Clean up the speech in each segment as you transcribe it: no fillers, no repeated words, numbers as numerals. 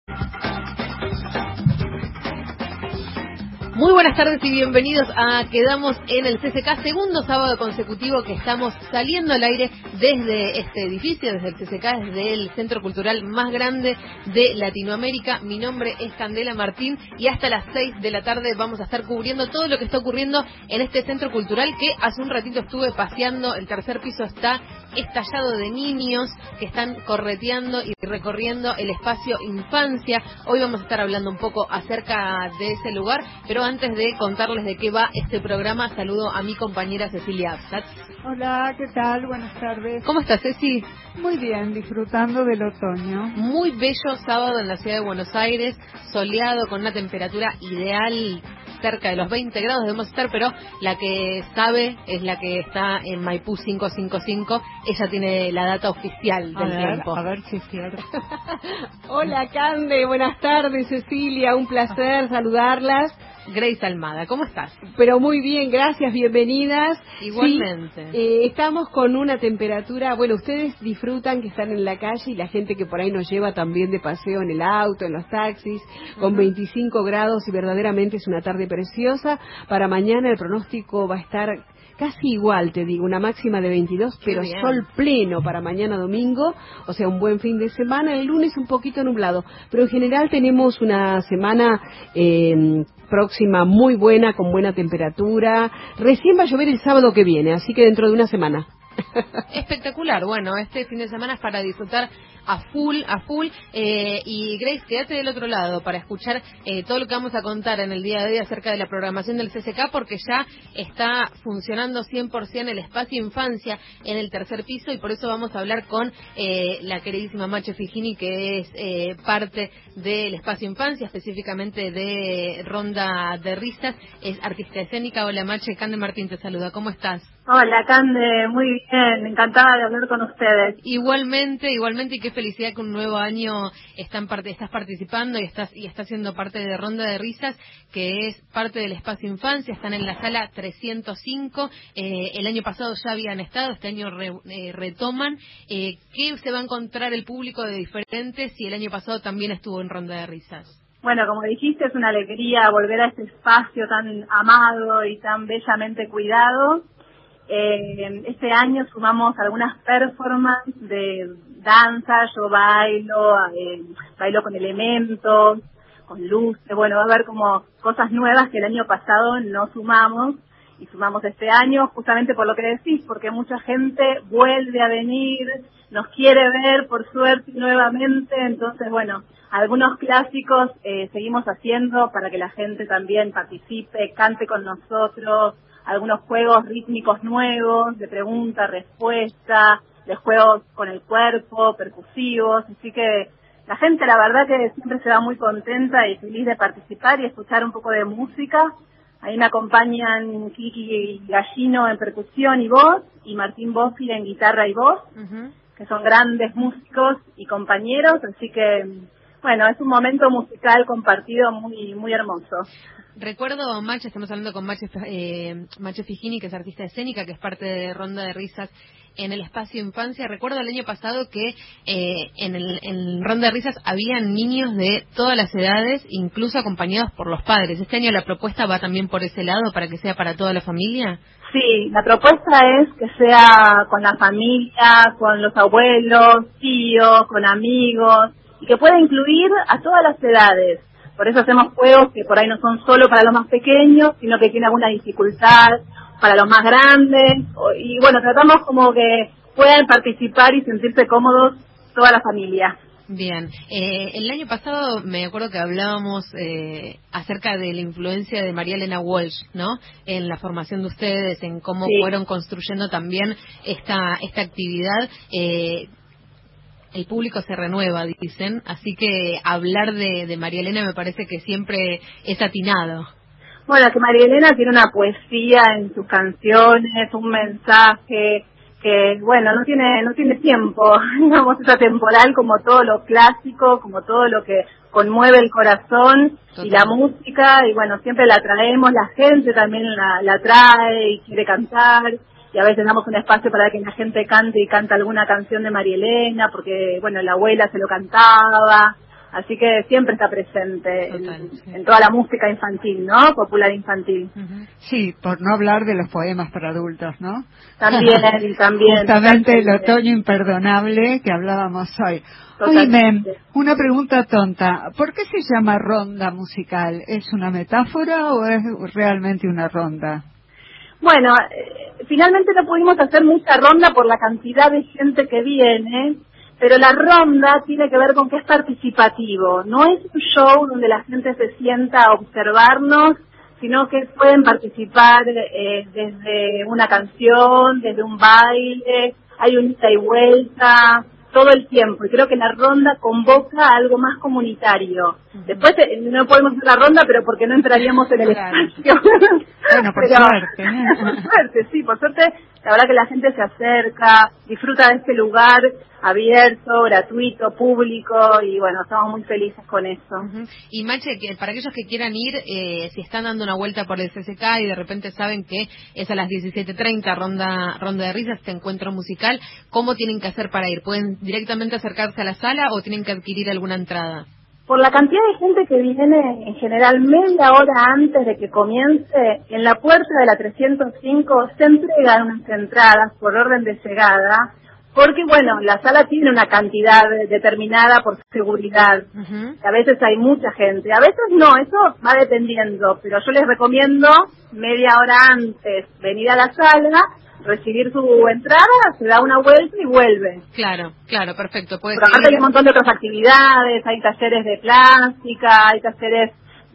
Muy buenas tardes y bienvenidos a Quedamos en el CCK, segundo sábado consecutivo que estamos saliendo al aire desde este edificio, desde el CCK, desde el centro cultural más grande de Latinoamérica. Mi nombre es Candela Martín y hasta las 6 de la tarde vamos a estar cubriendo todo lo que está ocurriendo en este centro cultural que hace un ratito estuve paseando. El tercer piso está estallado de niños que están correteando y recorriendo el espacio infancia. Hoy vamos a estar hablando un poco acerca de ese lugar, pero antes de contarles de qué va este programa, saludo a mi compañera Cecilia Absat. Hola, ¿qué tal? Buenas tardes. ¿Cómo estás, Ceci? Muy bien, disfrutando del otoño. Muy bello sábado en la ciudad de Buenos Aires, soleado, con una temperatura ideal, cerca de los 20 grados debemos estar, pero la que sabe es la que está en Maipú 555. Ella tiene la data oficial del tiempo. A ver si es cierto. Hola, Cande, buenas tardes, Cecilia, un placer saludarlas. Grace Almada, ¿cómo estás? Pero muy bien, gracias, bienvenidas. Igualmente. Sí, estamos con una temperatura, bueno, ustedes disfrutan que están en la calle y la gente que por ahí nos lleva también de paseo en el auto, en los taxis, con 25 grados y verdaderamente es una tarde preciosa. Para mañana el pronóstico va a estar casi igual, te digo, una máxima de 22, pero sol pleno para mañana domingo, o sea, un buen fin de semana. El lunes un poquito nublado, pero en general tenemos una semana próxima muy buena, con buena temperatura. Recién va a llover el sábado que viene, así que dentro de una semana. Espectacular. Bueno, este fin de semana es para disfrutar a full. Y Grace, quédate del otro lado para escuchar todo lo que vamos a contar en el día de hoy acerca de la programación del CCK, porque ya está funcionando 100% el espacio infancia en el tercer piso, y por eso vamos a hablar con la queridísima Mache Figini, que es parte del espacio infancia, específicamente de Ronda de Risas, es artista escénica. Hola Mache, Cande Martín te saluda, ¿cómo estás? Hola Cande, muy bien, encantada de hablar con ustedes. Igualmente, y qué felicidad que un nuevo año estás participando y estás siendo parte de Ronda de Risas, que es parte del espacio infancia. Están en la sala 305, el año pasado ya habían estado, este año retoman. ¿Qué se va a encontrar el público de diferente si el año pasado también estuvo en Ronda de Risas? Bueno, como dijiste, es una alegría volver a este espacio tan amado y tan bellamente cuidado. Este año sumamos algunas performances de danza, yo bailo con elementos, con luces. Bueno, va a haber como cosas nuevas que el año pasado no sumamos y sumamos este año, justamente por lo que decís, porque mucha gente vuelve a venir, nos quiere ver por suerte nuevamente. Entonces, bueno, algunos clásicos seguimos haciendo para que la gente también participe, cante con nosotros. Algunos juegos rítmicos nuevos, de pregunta, respuesta, de juegos con el cuerpo, percusivos. Así que la gente, la verdad que siempre se va muy contenta y feliz de participar y escuchar un poco de música. Ahí me acompañan Kiki Gallino en percusión y voz, y Martín Boffi en guitarra y voz, que son grandes músicos y compañeros. Así que, bueno, es un momento musical compartido muy, muy hermoso. Recuerdo, Mache, estamos hablando con Mache Figini, que es artista escénica, que es parte de Ronda de Risas en el espacio infancia. Recuerdo el año pasado que en Ronda de Risas habían niños de todas las edades, incluso acompañados por los padres. ¿Este año la propuesta va también por ese lado, para que sea para toda la familia? Sí, la propuesta es que sea con la familia, con los abuelos, tíos, con amigos, y que pueda incluir a todas las edades. Por eso hacemos juegos que por ahí no son solo para los más pequeños, sino que tienen alguna dificultad para los más grandes. Y bueno, tratamos como que puedan participar y sentirse cómodos toda la familia. Bien, el año pasado me acuerdo que hablábamos acerca de la influencia de María Elena Walsh, ¿no? En la formación de ustedes, en cómo fueron construyendo también esta actividad. El público se renueva, dicen, así que hablar de María Elena me parece que siempre es atinado. Bueno, que María Elena tiene una poesía en sus canciones, un mensaje que, bueno, no tiene tiempo, digamos, es atemporal como todo lo clásico, como todo lo que conmueve el corazón. Total. Y la música, y bueno, siempre la traemos, la gente también la trae y quiere cantar. Y a veces damos un espacio para que la gente cante y canta alguna canción de María Elena, porque, bueno, la abuela se lo cantaba. Así que siempre está presente Total, sí. en toda la música infantil, ¿no? Popular infantil. Sí, por no hablar de los poemas para adultos, ¿no? También. Justamente el totalmente. otoño imperdonable que hablábamos hoy. Totalmente. Oíme, una pregunta tonta. ¿Por qué se llama ronda musical? ¿Es una metáfora o es realmente una ronda? Bueno, finalmente no pudimos hacer mucha ronda por la cantidad de gente que viene, pero la ronda tiene que ver con que es participativo. No es un show donde la gente se sienta a observarnos, sino que pueden participar desde una canción, desde un baile, hay un ida y vuelta, todo el tiempo. Y creo que la ronda convoca a algo más comunitario. Después no podemos hacer la ronda, pero porque no entraríamos en el espacio. Bueno, por suerte. Por suerte, sí, por suerte. La verdad que la gente se acerca, disfruta de este lugar abierto, gratuito, público, y bueno, estamos muy felices con eso. Y Mache, que para aquellos que quieran ir, si están dando una vuelta por el CCK y de repente saben que es a las 17:30 ronda de risas, este encuentro musical, ¿cómo tienen que hacer para ir? ¿Pueden directamente acercarse a la sala o tienen que adquirir alguna entrada? Por la cantidad de gente que viene, en general media hora antes de que comience, en la puerta de la 305 se entregan unas entradas por orden de llegada, porque bueno, la sala tiene una cantidad determinada por seguridad. A veces hay mucha gente, a veces no, eso va dependiendo, pero yo les recomiendo media hora antes venir a la sala, recibir su entrada, se da una vuelta y vuelve. Claro, perfecto. Pero aparte hay un montón de otras actividades, hay talleres de plástica, hay talleres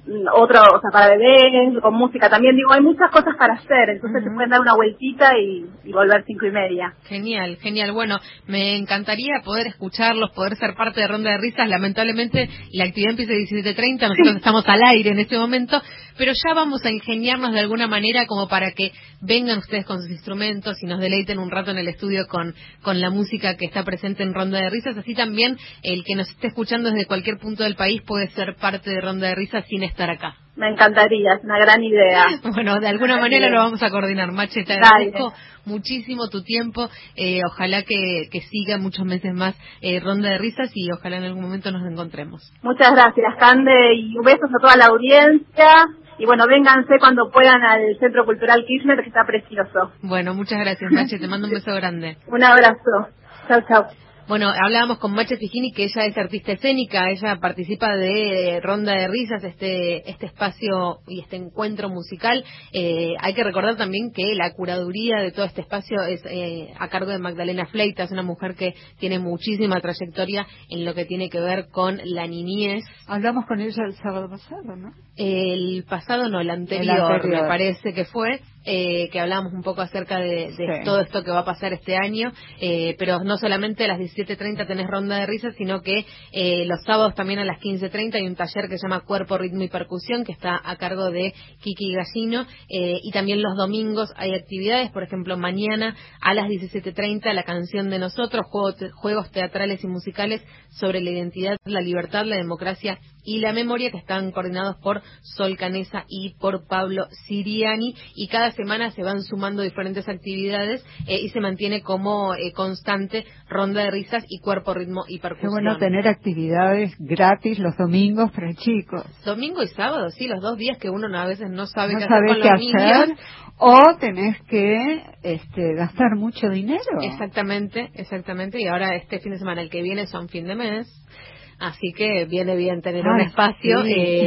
para bebés, con música también, digo, hay muchas cosas para hacer, entonces se pueden dar una vueltita y volver 5:30. Genial. Bueno, me encantaría poder escucharlos, poder ser parte de Ronda de Risas. Lamentablemente la actividad empieza a 17:30, nosotros estamos al aire en este momento, pero ya vamos a ingeniarnos de alguna manera como para que vengan ustedes con sus instrumentos y nos deleiten un rato en el estudio con la música que está presente en Ronda de Risas. Así también el que nos esté escuchando desde cualquier punto del país puede ser parte de Ronda de Risas sin estar acá. Me encantaría, es una gran idea. Bueno, de alguna manera lo vamos a coordinar. Mache, te agradezco muchísimo tu tiempo. Ojalá que siga muchos meses más Ronda de Risas y ojalá en algún momento nos encontremos. Muchas gracias, Cande, y besos a toda la audiencia. Y bueno, vénganse cuando puedan al Centro Cultural Kirchner, que está precioso. Bueno, muchas gracias, Mache. Te mando un beso grande. Un abrazo. Chau. Bueno, hablábamos con Mache Figini, que ella es artista escénica, ella participa de Ronda de Risas, este espacio y este encuentro musical. Hay que recordar también que la curaduría de todo este espacio es a cargo de Magdalena Fleitas, una mujer que tiene muchísima trayectoria en lo que tiene que ver con la niñez. Hablamos con ella el sábado pasado, ¿no? El pasado no, el anterior. Me parece que fue. Que hablábamos un poco acerca de todo esto que va a pasar este año, pero no solamente a las 17:30 tenés Ronda de Risas, sino que los sábados también a las 15:30 hay un taller que se llama Cuerpo, Ritmo y Percusión, que está a cargo de Kiki Gallino, y también los domingos hay actividades, por ejemplo, mañana a las 17:30 la canción de nosotros, juegos teatrales y musicales sobre la identidad, la libertad, la democracia y la memoria, que están coordinados por Sol Canesa y por Pablo Siriani, y cada semana se van sumando diferentes actividades y se mantiene como constante Ronda de Risas y Cuerpo, Ritmo y Percusión. Qué bueno tener actividades gratis los domingos para chicos. Domingo y sábado, sí, los 2 días que uno a veces no sabe qué hacer hacer con los niños. O tenés que gastar mucho dinero. Exactamente, y ahora este fin de semana, el que viene son fin de mes. Así que viene bien tener un espacio. Sí.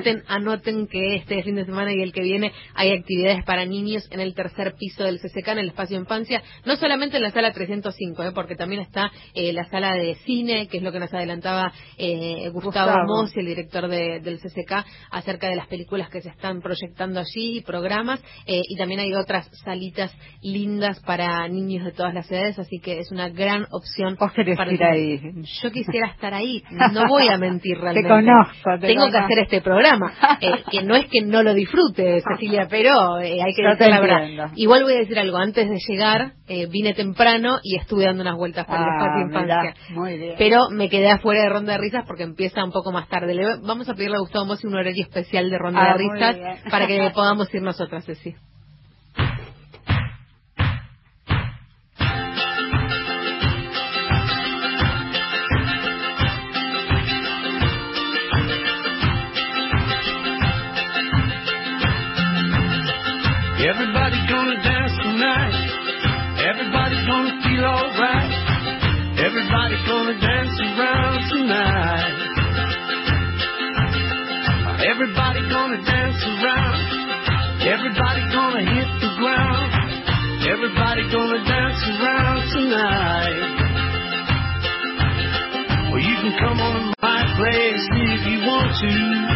Anoten que este fin de semana y el que viene hay actividades para niños en el 3er piso del CCK, en el espacio infancia. No solamente en la sala 305, porque también está la sala de cine, que es lo que nos adelantaba Gustavo Mossi, el director del CCK, acerca de las películas que se están proyectando allí, programas, y también hay otras salitas lindas para niños de todas las edades, así que es una gran opción. ¿Vos querés ir ahí? Yo quisiera estar ahí. No voy a mentir realmente. Te conozco. Tengo que hacer este programa. Que no es que no lo disfrute, Cecilia, pero hay que decir la verdad. Igual voy a decir algo. Antes de llegar, vine temprano y estuve dando unas vueltas por el espacio infancia. Muy bien. Pero me quedé afuera de Ronda de Risas porque empieza un poco más tarde. Vamos a pedirle a Gustavo Mossi un horario especial de Ronda de Risas para que podamos ir nosotras, Ceci. Everybody gonna dance tonight. Everybody gonna feel alright. Everybody gonna dance around tonight. Everybody gonna dance around. Everybody gonna hit the ground. Everybody gonna dance around tonight. Well, you can come on to my place if you want to.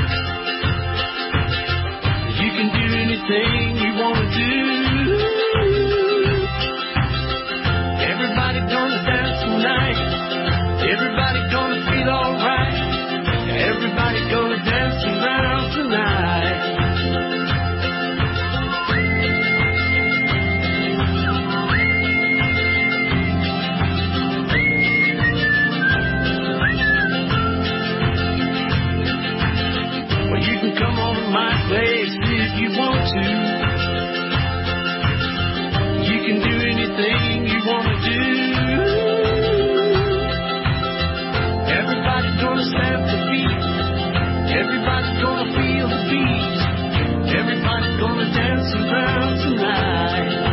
You can do anything you want to do. Everybody gonna dance tonight. Everybody gonna feel alright. Everybody gonna dance around tonight. Come on to my place if you want to. You can do anything you want to do. Everybody's gonna stamp the beat. Everybody's gonna feel the beat. Everybody's gonna dance around tonight.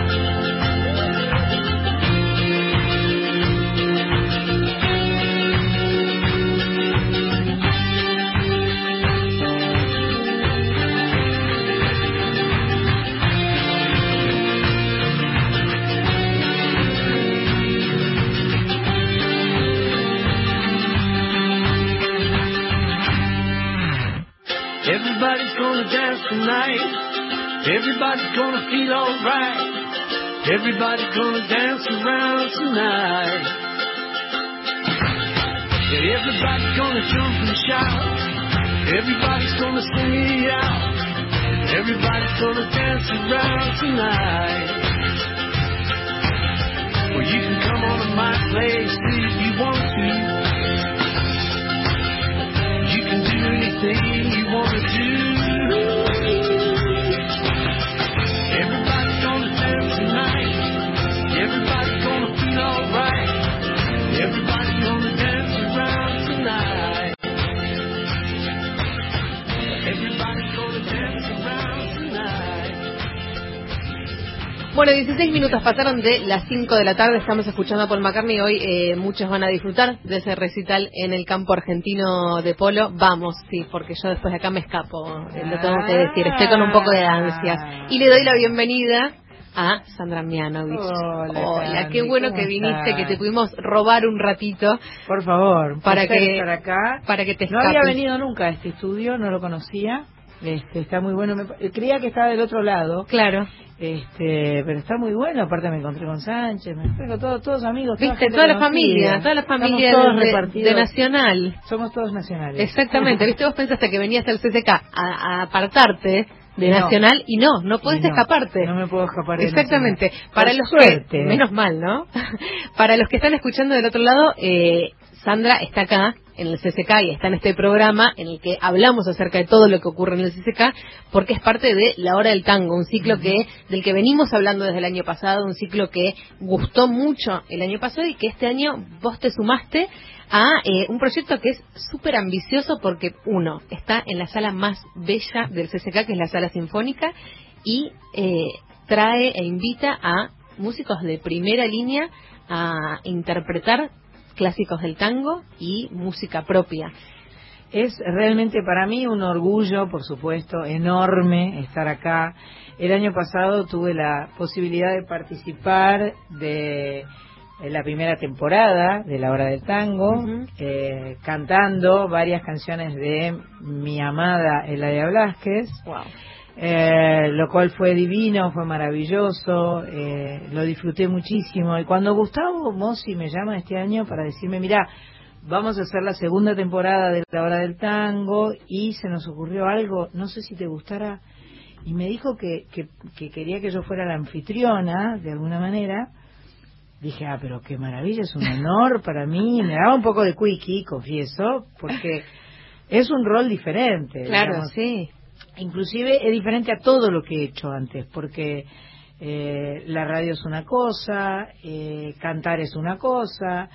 Everybody's gonna dance tonight. Everybody's gonna feel alright. Everybody's gonna dance around tonight. Yeah, everybody's gonna jump and shout. Everybody's gonna sing it out. Everybody's gonna dance around tonight. Well, you can come on to my place if you want to. You can do anything you want to do. Everybody's gonna dance tonight. Everybody's gonna feel alright. Everybody's gonna dance around tonight. Everybody's gonna dance around tonight. Bueno, 16 minutos pasaron de las 5 de la tarde, estamos escuchando a Paul McCartney. Hoy muchos van a disfrutar de ese recital en el campo argentino de polo. Vamos, sí, porque yo después de acá me escapo, lo tengo que decir, estoy con un poco de ansias. Y le doy la bienvenida a Sandra Mianovich. Hola, qué bueno que viniste, que te pudimos robar un ratito. Por favor, para que estar acá. Para que te escapes. No había venido nunca a este estudio, no lo conocía. Está muy bueno. Creía que estaba del otro lado. Claro. Pero está muy bueno. Aparte me encontré con Sánchez, me encontré con todos amigos. Viste, toda la familia de Nacional. Somos todos nacionales. Exactamente. Viste, vos pensaste que venías al CCK a apartarte de Nacional y no podés escaparte. No me puedo escapar de Exactamente. Nacional. Para los suerte. Menos mal, ¿no? Para los que están escuchando del otro lado, Sandra está acá en el CCK y está en este programa en el que hablamos acerca de todo lo que ocurre en el CCK, porque es parte de La Hora del Tango, un ciclo del que venimos hablando desde el año pasado, un ciclo que gustó mucho el año pasado y que este año vos te sumaste a un proyecto que es súper ambicioso porque, uno, está en la sala más bella del CCK, que es la Sala Sinfónica, y trae e invita a músicos de primera línea a interpretar clásicos del tango y música propia. Es realmente para mí un orgullo, por supuesto, enorme estar acá. El año pasado tuve la posibilidad de participar de la primera temporada de La Hora del Tango, cantando varias canciones de mi amada Eladia Blasquez. Wow. Lo cual fue divino, fue maravilloso, lo disfruté muchísimo. Y cuando Gustavo Mossi me llama este año para decirme, mira, vamos a hacer la segunda temporada de La Hora del Tango y se nos ocurrió algo, no sé si te gustará, y me dijo que quería que yo fuera la anfitriona de alguna manera. Dije, pero qué maravilla, es un honor para mí. Me daba un poco de quickie, confieso, porque es un rol diferente. Claro, digamos. sí. Inclusive es diferente a todo lo que he hecho antes, porque la radio es una cosa, cantar es una cosa,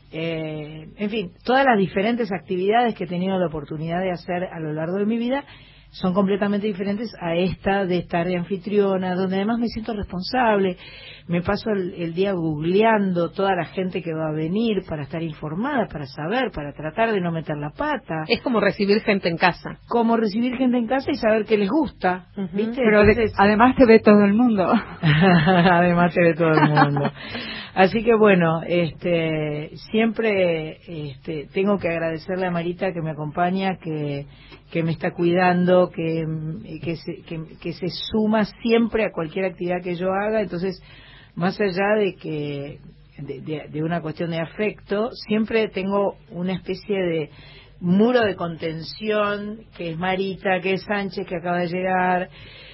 en fin, todas las diferentes actividades que he tenido la oportunidad de hacer a lo largo de mi vida son completamente diferentes a esta de estar de anfitriona, donde además me siento responsable. Me paso el día googleando toda la gente que va a venir para estar informada, para saber, para tratar de no meter la pata. Es como recibir gente en casa. Como recibir gente en casa y saber qué les gusta, ¿viste? Pero Entonces, además te ve todo el mundo. además te ve todo el mundo. Así que bueno, siempre tengo que agradecerle a Marita que me acompaña, que me está cuidando, que se suma siempre a cualquier actividad que yo haga. Entonces, más allá de que de una cuestión de afecto, siempre tengo una especie de muro de contención, que es Marita, que es Sánchez, que acaba de llegar,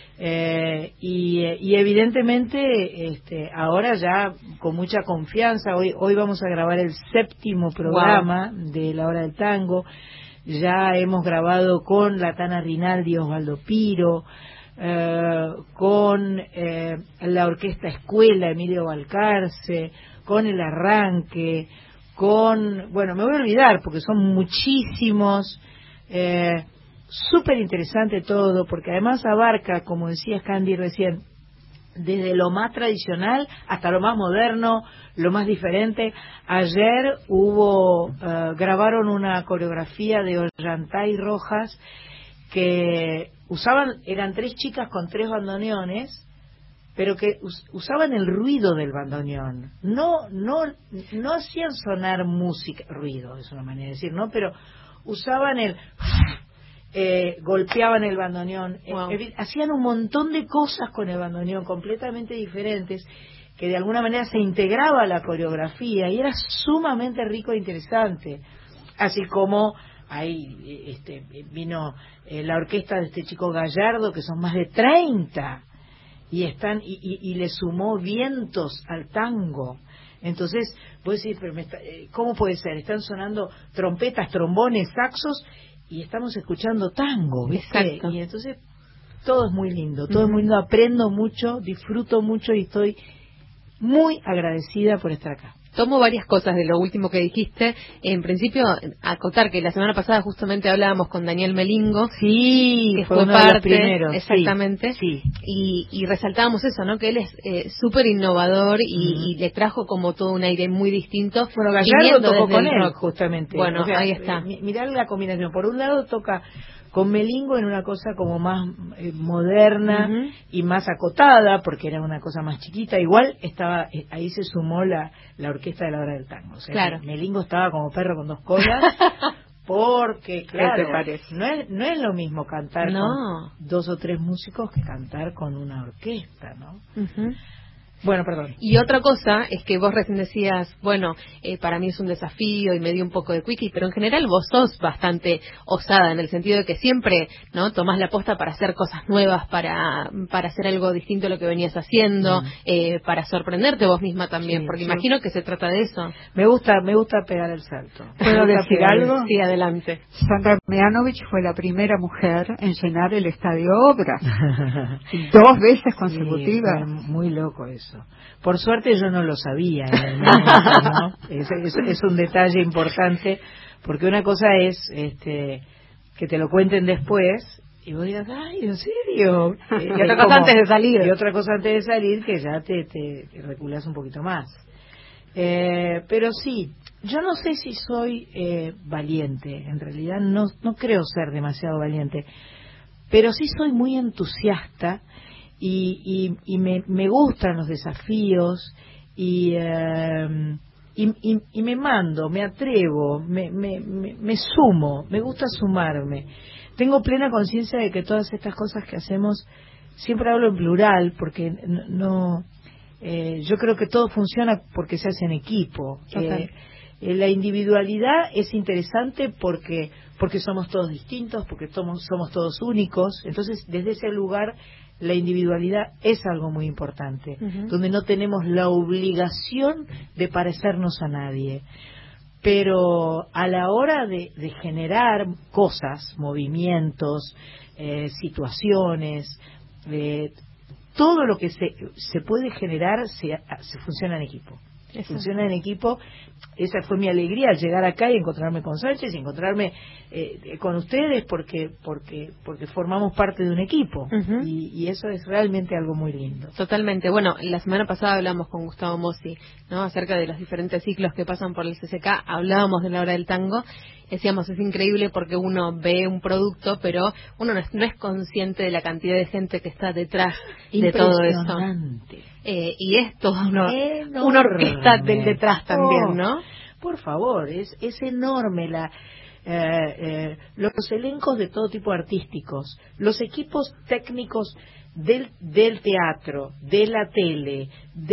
y evidentemente ahora ya con mucha confianza. Hoy vamos a grabar el 7º programa de La Hora del Tango. Ya hemos grabado con la Tana Rinaldi y Osvaldo Piro, con la Orquesta Escuela Emilio Balcarce, con El Arranque, bueno, me voy a olvidar porque son muchísimos. Súper interesante todo, porque además abarca, como decía Candy recién, desde lo más tradicional hasta lo más moderno, lo más diferente. Ayer grabaron una coreografía de Ollantay Rojas que eran 3 chicas con 3 bandoneones, pero que usaban el ruido del bandoneón. No hacían sonar música, ruido es una manera de decir, ¿no? Pero usaban golpeaban el bandoneón, hacían un montón de cosas con el bandoneón completamente diferentes, que de alguna manera se integraba a la coreografía y era sumamente rico e interesante. Así como ahí vino la orquesta de este chico Gallardo, que son más de 30, y le sumó vientos al tango. Entonces, vos decís, pero ¿cómo puede ser? Están sonando trompetas, trombones, saxos, y estamos escuchando tango, ¿viste? Exacto. Y entonces todo es muy lindo, todo es muy lindo, aprendo mucho, disfruto mucho y estoy muy agradecida por estar acá. Tomo varias cosas de lo último que dijiste. En principio, acotar que la semana pasada justamente hablábamos con Daniel Melingo. Sí, que fue fue uno parte, de los primeros. exactamente. Sí. Y resaltábamos eso, ¿no? Que él es súper innovador y le trajo como todo un aire muy distinto. Bueno, Gallardo tocó con él, rock. justamente. Bueno, o sea, ahí está. Mirá la combinación. Por un lado toca con Melingo en una cosa como más moderna y más acotada, porque era una cosa más chiquita. Igual estaba ahí se sumó la orquesta de La Hora del Tango. O sea, claro. Melingo estaba como perro con 2 colas, porque, claro, no es lo mismo cantar con 2 o 3 músicos que cantar con una orquesta, ¿no? Bueno, perdón. Y otra cosa es que vos recién decías, bueno, para mí es un desafío y me dio un poco de quickie, pero en general vos sos bastante osada en el sentido de que siempre, ¿no? Tomás la posta para hacer cosas nuevas, para hacer algo distinto a lo que venías haciendo, para sorprenderte vos misma también, porque imagino que se trata de eso. Me gusta pegar el salto. ¿Puedo decir algo? Sí, adelante. Sandra Mianovich fue la primera mujer en llenar el Estadio Obras 2 veces consecutivas. Sí, muy loco eso. Por suerte yo no lo sabía en el momento, ¿no? Es un detalle importante, porque una cosa es que te lo cuenten después y vos digas, ay, ¿en serio? Y otra cosa antes de salir. Y otra cosa antes de salir, que ya te reculás un poquito más. Pero sí, yo no sé si soy valiente, en realidad no creo ser demasiado valiente, pero sí soy muy entusiasta. Y me gustan los desafíos y me mando, me atrevo, me sumo, me gusta sumarme. Tengo plena conciencia de que todas estas cosas que hacemos, siempre hablo en plural, porque yo creo que todo funciona porque se hace en equipo. La individualidad es interesante porque somos todos distintos, porque somos todos únicos. Entonces, desde ese lugar, la individualidad es algo muy importante, donde no tenemos la obligación de parecernos a nadie. Pero a la hora de generar cosas, movimientos, situaciones, todo lo que se puede generar se funciona en equipo. funciona en equipo. Esa fue mi alegría al llegar acá y encontrarme con Sánchez y encontrarme con ustedes porque formamos parte de un equipo. Y eso es realmente algo muy lindo. Totalmente. Bueno, la semana pasada hablamos con Gustavo Mossi, ¿no? Acerca de los diferentes ciclos que pasan por el CCK. Hablábamos de la hora del tango. Decíamos, es increíble porque uno ve un producto, pero uno no es consciente de la cantidad de gente que está detrás de todo eso. Y es todo una orquesta del detrás también, ¿no? Por favor, es enorme los elencos de todo tipo artísticos, los equipos técnicos del teatro, de la tele,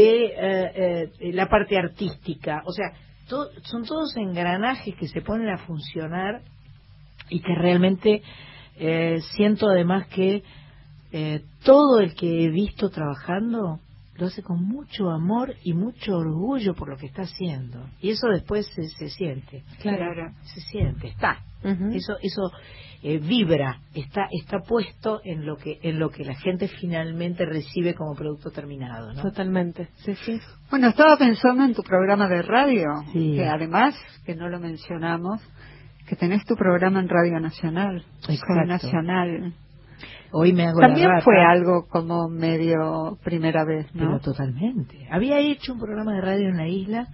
de la parte artística, o sea, son todos engranajes que se ponen a funcionar y que realmente siento además que todo el que he visto trabajando lo hace con mucho amor y mucho orgullo por lo que está haciendo, y eso después se siente. Claro. Se siente, está. Eso vibra, está puesto en lo que la gente finalmente recibe como producto terminado, ¿no? Totalmente. Sí. Bueno, estaba pensando en tu programa de radio, sí. Que además, que no lo mencionamos, que tenés tu programa en Radio Nacional. Exacto. Nacional. Hoy me hago También la rata. fue algo como medio primera vez, ¿no? Pero totalmente. Había hecho un programa de radio en la isla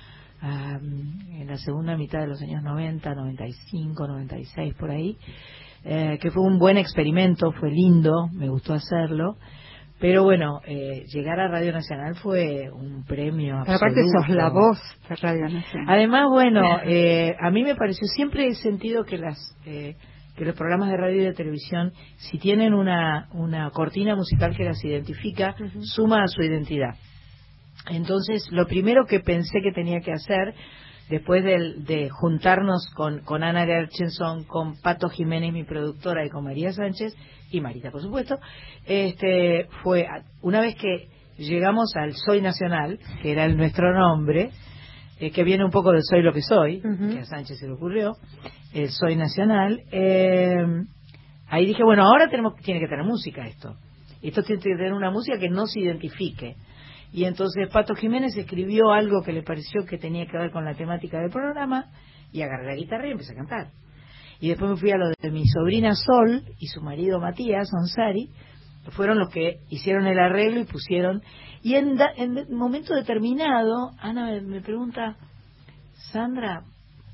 en la segunda mitad de los años 90, 95, 96, por ahí, que fue un buen experimento, fue lindo, me gustó hacerlo, pero bueno, llegar a Radio Nacional fue un premio absoluto. Aparte sos la voz de Radio Nacional. Además, bueno, a mí me pareció, siempre he sentido que que los programas de radio y de televisión, si tienen una cortina musical que las identifica, suma a su identidad. Entonces, lo primero que pensé que tenía que hacer, después de juntarnos con Ana Gershenson, con Pato Jiménez, mi productora, y con María Sánchez, y Marita, por supuesto, fue, una vez que llegamos al Soy Nacional, que era nuestro nombre, que viene un poco de Soy lo que soy, que a Sánchez se le ocurrió, el Soy Nacional, ahí dije, bueno, ahora tiene que tener música esto tiene que tener una música que no se identifique. Y entonces Pato Jiménez escribió algo que le pareció que tenía que ver con la temática del programa, y agarré la guitarra y empecé a cantar. Y después me fui a lo de mi sobrina Sol y su marido Matías Onsari, que fueron los que hicieron el arreglo y pusieron. Y en un momento determinado, Ana me pregunta, Sandra,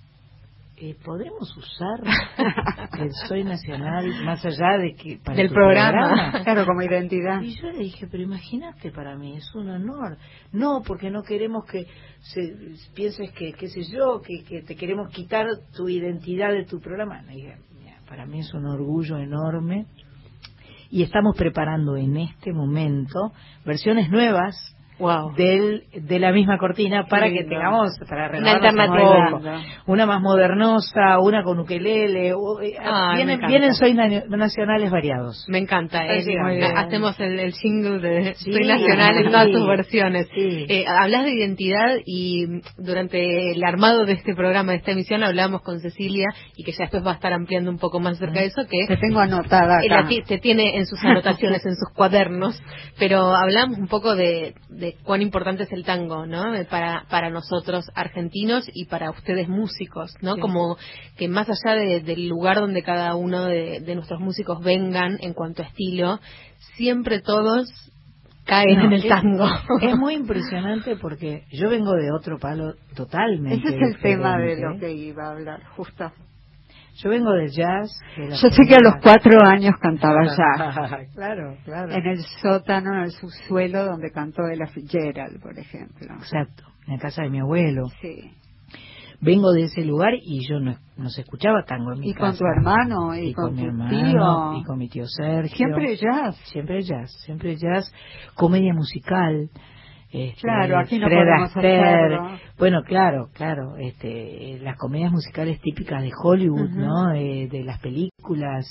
¿podremos usar el Soy Nacional más allá de que para del programa? Claro, como identidad. Y yo le dije, pero imagínate, para mí es un honor. No, porque no queremos que pienses que, qué sé yo, que te queremos quitar tu identidad de tu programa. Le dije, mira, para mí es un orgullo enorme, y estamos preparando en este momento versiones nuevas. Wow. De la misma cortina, para que tengamos, para una alternativa, una más modernosa, una con ukelele, vienen Soy Nacionales variados. Me encanta, hacemos el jingle de Soy Nacional en todas sus versiones. Hablas de identidad, y durante el armado de este programa, de esta emisión, hablamos con Cecilia, y que ya después va a estar ampliando un poco más acerca de eso, que te tengo anotada acá. Te tiene en sus anotaciones, en sus cuadernos, pero hablamos un poco de cuán importante es el tango, ¿no? Para nosotros argentinos y para ustedes músicos, ¿no? Sí. Como que más allá del lugar donde cada uno de nuestros músicos vengan en cuanto a estilo, siempre todos caen en el tango. Es muy impresionante porque yo vengo de otro palo totalmente. Ese es el tema de lo que iba a hablar, justo. Yo vengo del jazz. Yo sé que a los 4 años cantaba jazz. Claro. En el sótano, en el subsuelo, donde cantó Ella Fitzgerald, por ejemplo. Exacto, en la casa de mi abuelo. Sí. Vengo de ese lugar y yo no se escuchaba tango en mi casa. Y con tu hermano, y con mi tu hermano, tío. y con mi tío Sergio. Siempre jazz. Comedia musical. Claro, aquí no Fred podemos Astaire. hacerlo. Bueno, claro, las comedias musicales típicas de Hollywood, ¿no? De las películas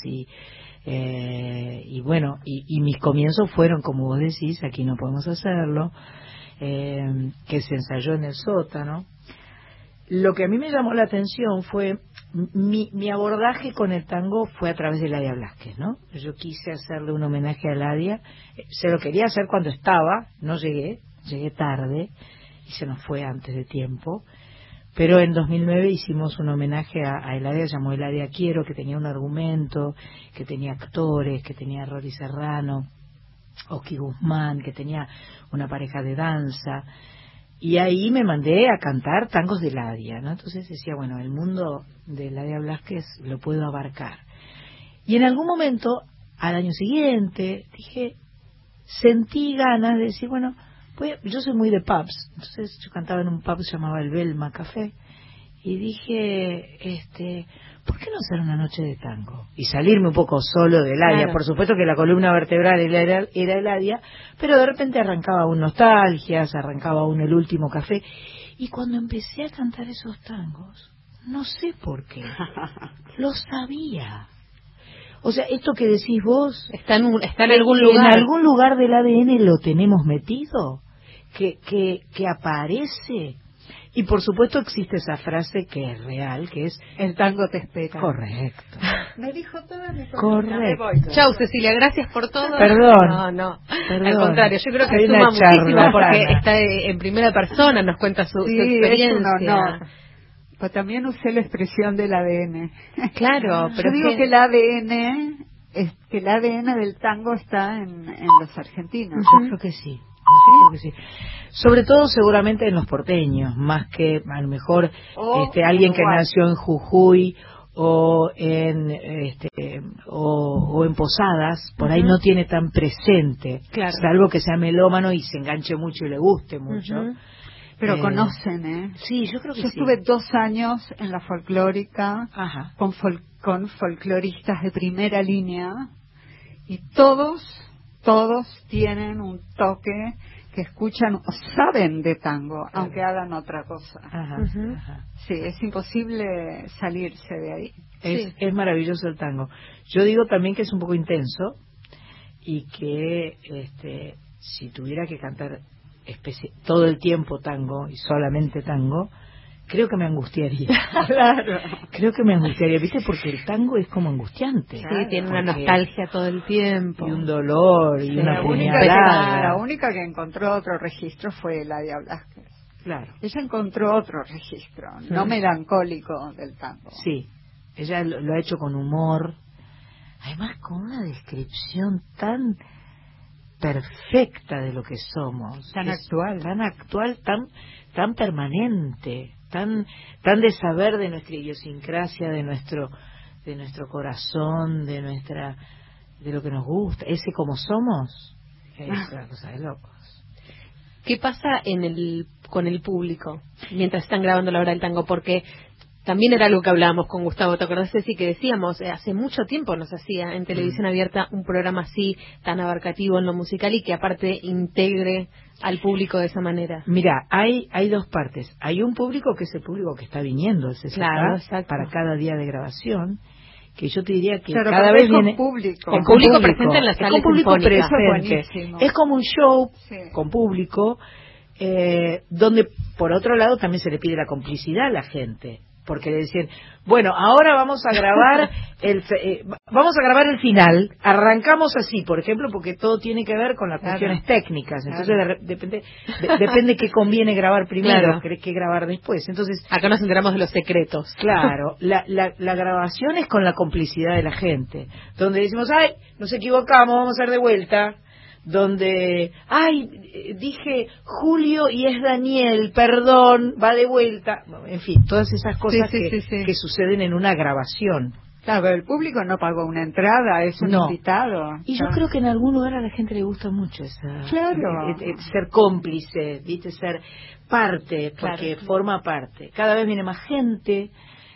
y bueno, y mis comienzos fueron, como vos decís, aquí no podemos hacerlo, que se ensayó en el sótano. Lo que a mí me llamó la atención fue mi abordaje con el tango fue a través de Ladia Blasquez, ¿no? Yo quise hacerle un homenaje a Ladia, se lo quería hacer cuando estaba, no llegué tarde, y se nos fue antes de tiempo. Pero en 2009 hicimos un homenaje a Eladia, llamó Eladia Quiero, que tenía un argumento, que tenía actores, que tenía a Rory Serrano, Oski Guzmán, que tenía una pareja de danza. Y ahí me mandé a cantar tangos de Eladia, ¿no? Entonces decía, bueno, el mundo de Eladia Blasquez lo puedo abarcar. Y en algún momento, al año siguiente, sentí ganas de decir, bueno, yo soy muy de pubs, entonces yo cantaba en un pub que se llamaba el Belma Café, y dije, ¿por qué no hacer una noche de tango? Y salirme un poco solo de Eladia. Claro. Por supuesto que la columna vertebral era Eladia, pero de repente arrancaba un Nostalgias, arrancaba un El Último Café, y cuando empecé a cantar esos tangos, no sé por qué, lo sabía. O sea, esto que decís vos, está en algún lugar. En algún lugar del ADN lo tenemos metido, que aparece. Y por supuesto existe esa frase que es real, que es el tango te espera. Correcto. Me dijo toda mi correcto. Chau, Cecilia, gracias por todo. Perdón. No. Perdón. Al contrario, yo creo que suma muchísimo porque está en primera persona, nos cuenta su experiencia. Es un honor. Pero también usé la expresión del ADN. Claro, pero yo digo que el ADN del tango está en los argentinos. Yo creo que sí. Creo que sí. Sobre todo seguramente en los porteños, más que a lo mejor alguien que nació en Jujuy o en o en Posadas, por ahí no tiene tan presente, claro. Salvo que sea melómano y se enganche mucho y le guste mucho. Pero conocen, Sí, yo creo que sí. Yo estuve 2 años en la folclórica. Ajá. con folcloristas de primera línea, y todos tienen un toque que escuchan o saben de tango, aunque hagan otra cosa. Ajá. Sí, es imposible salirse de ahí. Es maravilloso el tango. Yo digo también que es un poco intenso y que si tuviera que cantar todo el tiempo tango y solamente tango, creo que me angustiaría. Claro. Creo que me angustiaría, ¿viste? Porque el tango es como angustiante. Sí, tiene una nostalgia todo el tiempo. Y un dolor, y una puñalada. La única que encontró otro registro fue Eladia Blasquez. Claro. Ella encontró otro registro, no melancólico del tango. Sí, ella lo ha hecho con humor. Además, con una descripción tan perfecta de lo que somos. Tan actual, tan permanente. Tan de saber de nuestra idiosincrasia, de nuestro corazón, de lo que nos gusta, ese como somos, es una cosa de locos. ¿Qué pasa con el público mientras están grabando la hora del tango? Porque también era algo que hablábamos con Gustavo, ¿te acordás, Ceci? Que decíamos, hace mucho tiempo nos hacía en televisión abierta un programa así, tan abarcativo en lo musical y que aparte integre al público de esa manera. Mira, hay 2 partes. Hay un público que es el público que está viniendo al CCK para cada día de grabación, que yo te diría que cada vez viene con público presente en la sala sinfónica. Es como un show con público, donde por otro lado también se le pide la complicidad a la gente. Porque le decían, bueno, ahora vamos a grabar el final, arrancamos así, por ejemplo, porque todo tiene que ver con las cuestiones técnicas, entonces depende qué conviene grabar primero, qué grabar después. Entonces acá nos enteramos de los secretos. Claro, la grabación es con la complicidad de la gente, donde decimos, ay, nos equivocamos, vamos a hacer de vuelta. Donde, dije Julio y es Daniel, perdón, va de vuelta. En fin, todas esas cosas que suceden en una grabación. Claro, pero el público no pagó una entrada, es un invitado. Y yo creo que en algún lugar a la gente le gusta mucho ser cómplice, ¿viste? Ser parte, porque forma parte. Cada vez viene más gente.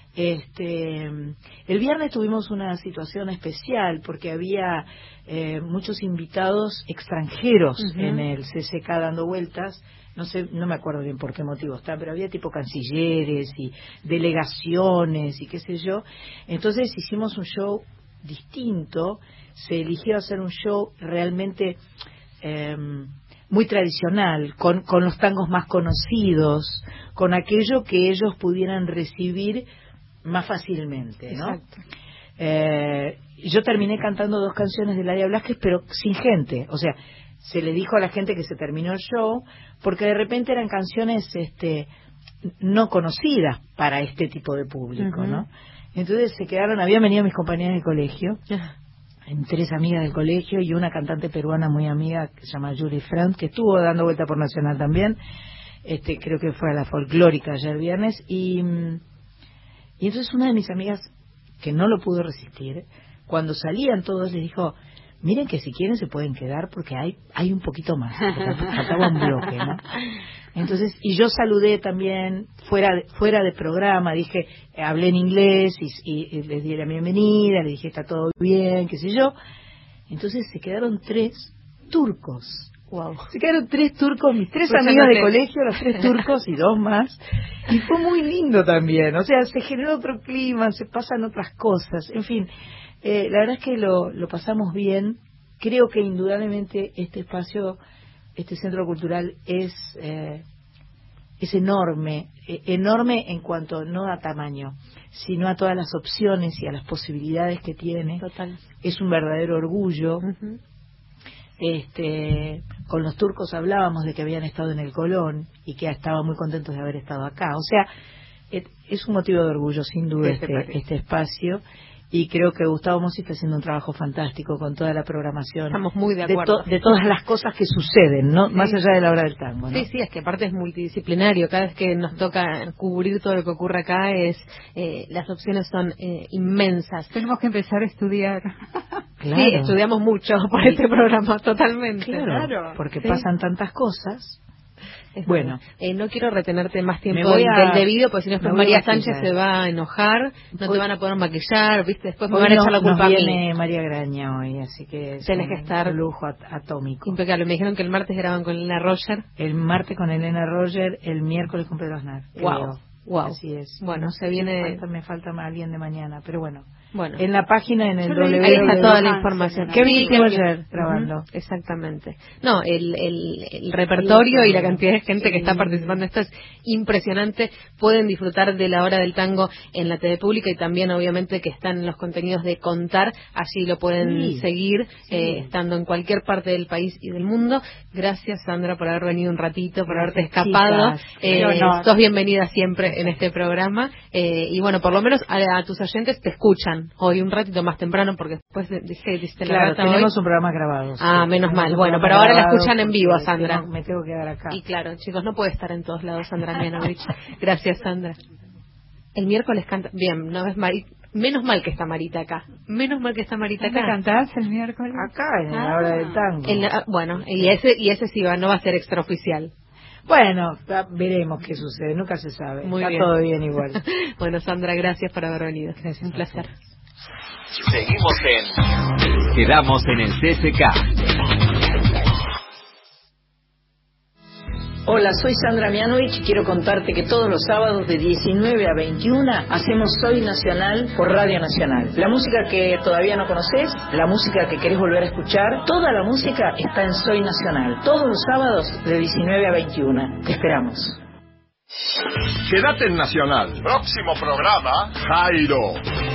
El viernes tuvimos una situación especial porque había muchos invitados extranjeros en el CCK dando vueltas. No me acuerdo bien por qué motivo está, pero había tipo cancilleres y delegaciones y qué sé yo. Entonces hicimos un show distinto. Se eligió hacer un show realmente muy tradicional, con los tangos más conocidos, con aquello que ellos pudieran recibir más fácilmente, ¿no? Exacto. Yo terminé cantando 2 canciones de Eladia Blasquez, pero sin gente. O sea, se le dijo a la gente que se terminó el show, porque de repente eran canciones no conocidas para este tipo de público, ¿no? Entonces se quedaron, habían venido mis compañeras de colegio, 3 amigas del colegio y una cantante peruana muy amiga que se llama Julie Frank, que estuvo dando vuelta por Nacional también, creo que fue a la folclórica ayer viernes, y entonces una de mis amigas, que no lo pudo resistir, cuando salían todos les dijo, miren que si quieren se pueden quedar porque hay un poquito más, porque faltaba un bloque, ¿no? Entonces, y yo saludé también fuera de programa, dije, hablé en inglés y les di la bienvenida, le dije está todo bien, qué sé yo. Entonces se quedaron 3 turcos. Wow. Se quedaron 3 turcos, mis 3 Pues amigos de te... colegio, los 3 turcos y 2 más. Y fue muy lindo también, o sea, se generó otro clima, se pasan otras cosas, en fin. La verdad es que lo pasamos bien. Creo que indudablemente este espacio, este centro cultural es enorme, enorme en cuanto no a tamaño, sino a todas las opciones y a las posibilidades que tiene. Total. Es un verdadero orgullo. Con los turcos hablábamos de que habían estado en el Colón y que estaban muy contentos de haber estado acá. O sea, es un motivo de orgullo sin duda este espacio. Y creo que Gustavo Mossi está haciendo un trabajo fantástico con toda la programación. Estamos muy de acuerdo. De todas las cosas que suceden, ¿no? Sí. Más allá de la hora del tango, ¿no? Sí, es que aparte es multidisciplinario. Cada vez que nos toca cubrir todo lo que ocurre acá, las opciones son inmensas. Tenemos que empezar a estudiar. Claro. Sí, estudiamos mucho por este programa, totalmente. Claro, porque pasan tantas cosas. Bueno, no quiero retenerte más tiempo del debido, porque si no después María Sánchez se va a enojar, no te van a poder maquillar, ¿viste? Después me van a echar la culpa a mí. Viene María Graña hoy, así que tenés que estar un lujo atómico. Impecable. Me dijeron que el martes graban con Elena Roger. El martes con Elena Roger, el miércoles con Pedro Aznar. Wow. Así es. Bueno, se viene. Me falta alguien de mañana, pero bueno. Bueno, en la página, en el W. Ahí está toda la información. ¿Qué viste ayer grabando? Exactamente. No, el repertorio y la cantidad de gente que está participando, esto es impresionante. Pueden disfrutar de la hora del tango en la TV pública y también, obviamente, que están los contenidos de Contar. Allí lo pueden seguir, estando en cualquier parte del país y del mundo. Gracias, Sandra, por haber venido un ratito, por haberte escapado. Sos bienvenida siempre en este programa. Y bueno, por lo menos a tus oyentes te escuchan hoy un ratito más temprano, porque después diste la rata. Tenemos un programa grabado. Menos mal. Bueno, pero ahora la escuchan en vivo, Sandra. Me tengo que quedar acá. Y claro, chicos, no puede estar en todos lados Sandra Mianovich. Gracias, Sandra. El miércoles canta. Bien, no ves menos mal que está Marita acá. Menos mal que está Marita acá. ¿Dónde cantás el miércoles? Acá, en la hora del tango. Bueno, y ese sí no va a ser extraoficial. Bueno, veremos qué sucede, nunca se sabe. Muy Está bien. Todo bien igual. Bueno, Sandra, gracias por haber venido. Gracias. Un placer. Seguimos Quedamos en el CCK. Hola, soy Sandra Mianovich y quiero contarte que todos los sábados de 19 a 21 hacemos Soy Nacional por Radio Nacional. La música que todavía no conoces, la música que querés volver a escuchar, toda la música está en Soy Nacional. Todos los sábados de 19 a 21. Te esperamos. Quédate en Nacional. Próximo programa, Jairo.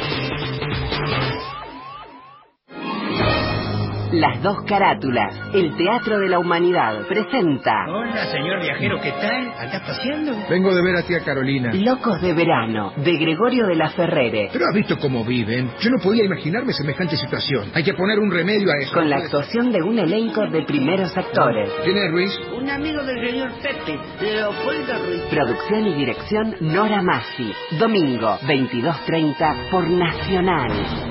Las dos carátulas, el Teatro de la Humanidad, presenta... Hola, señor viajero, ¿qué tal? ¿Acá paseando? Vengo de ver a tía Carolina. Locos de verano, de Gregorio de la Ferrere. Pero has visto cómo viven. Yo no podía imaginarme semejante situación. Hay que poner un remedio a eso. Con la actuación de un elenco de primeros actores. ¿Quién es Ruiz? Un amigo del señor Pepe, Leopoldo Ruiz. Producción y dirección Nora Massi. Domingo, 22:30 por Nacional.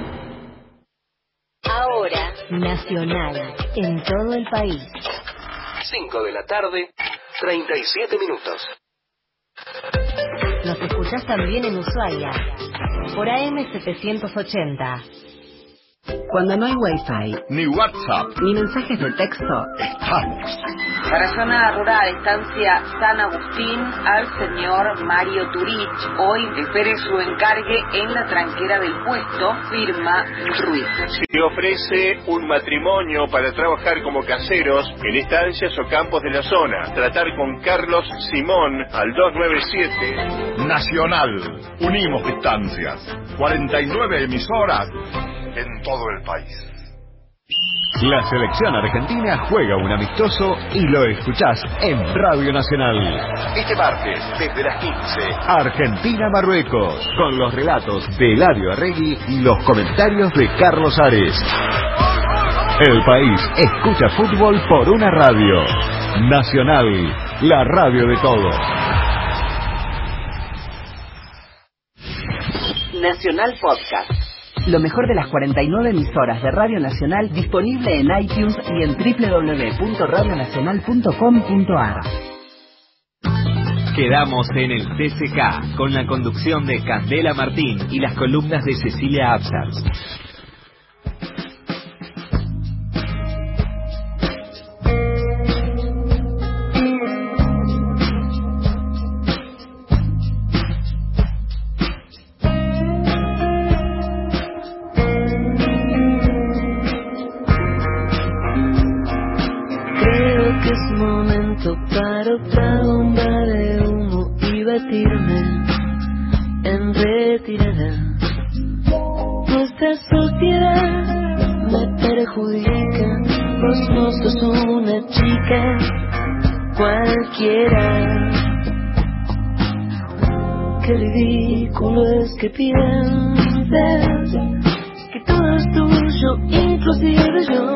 Ahora, Nacional, en todo el país. 5 de la tarde, 37 minutos. Nos escuchás también en Ushuaia, por AM 780. Cuando no hay Wi-Fi, ni WhatsApp, ni mensajes de texto, estamos. Para zona rural, estancia San Agustín, al señor Mario Turich. Hoy espere su encargue en la tranquera del puesto, firma Ruiz. Se ofrece un matrimonio para trabajar como caseros en estancias o campos de la zona. Tratar con Carlos Simón al 297. Nacional. Unimos distancias. 49 emisoras en todo el país. La selección argentina juega un amistoso y lo escuchás en Radio Nacional. Este martes, desde las 15, Argentina-Marruecos, con los relatos de Eladio Arregui y los comentarios de Carlos Ares. El país escucha fútbol por una radio. Nacional, la radio de todos. Nacional Podcast. Lo mejor de las 49 emisoras de Radio Nacional disponible en iTunes y en www.radionacional.com.ar. Quedamos en el CCK con la conducción de Candela Martín y las columnas de Cecilia Absars. Para otra bomba de humo y batirme en retirada. Nuestra sociedad me perjudica, vos no sos una chica cualquiera. Qué ridículo es que pienses que todo es tuyo, inclusive yo.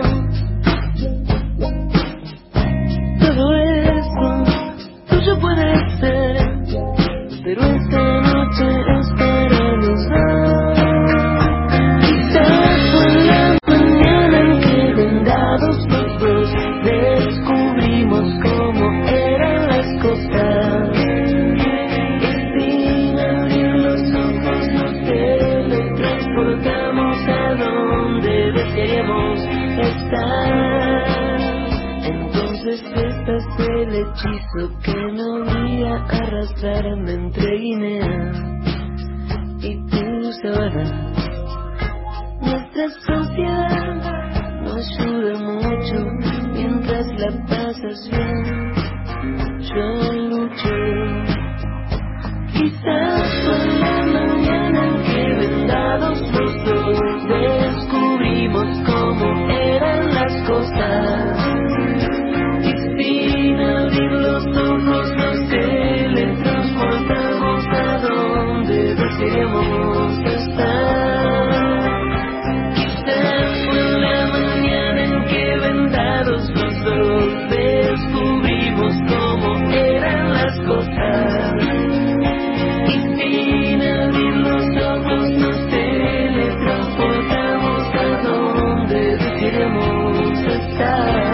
Todo eso tuyo puede ser, pero esta noche es para los dos. Quizás fue la mañana en que vendados los dos descubrimos cómo eran las cosas. Y sin abrir los ojos nos teletransportamos a donde deseamos estar. Despertas el hechizo que me obliga a arrastrarme entre Guinea y tu sabana. Nuestra sociedad no ayuda mucho mientras la pasas bien. Yo lucho. Quizás fue la mañana en que vendados los dos descubrimos cómo eran las cosas. Sin abrir los ojos nos teletransportamos a donde deseamos estar. Quizás fue la mañana en que vendados los dos descubrimos cómo eran las cosas. Y sin abrir los ojos nos teletransportamos a donde deseamos estar.